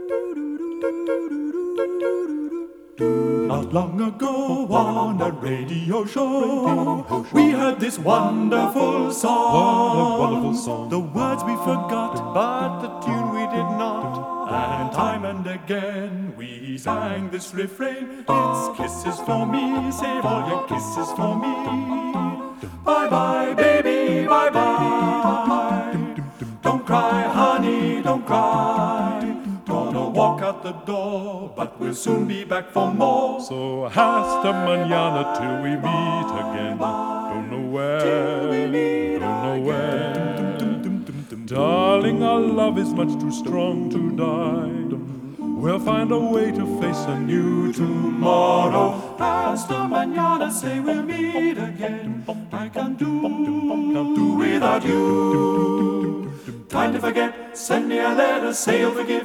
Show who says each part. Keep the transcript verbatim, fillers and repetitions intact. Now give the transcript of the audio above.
Speaker 1: Not long ago on a radio show, we heard this wonderful song.
Speaker 2: What a wonderful song.
Speaker 1: The words we forgot, but the tune we did not. And time and again we sang this refrain. It's kisses for me, save all your kisses for me. Bye bye, baby, bye bye. Don't cry, honey, don't cry. Gonna walk out the door, but we'll soon be back for more.
Speaker 2: So hasta mañana till we meet again. Don't know where, don't know when. Darling, our love is much too strong to die. We'll find a way to face a new tomorrow.
Speaker 1: Hasta mañana, say we'll meet again. I can't do, can't do without you. Time to forget, send me a letter, say you'll forgive.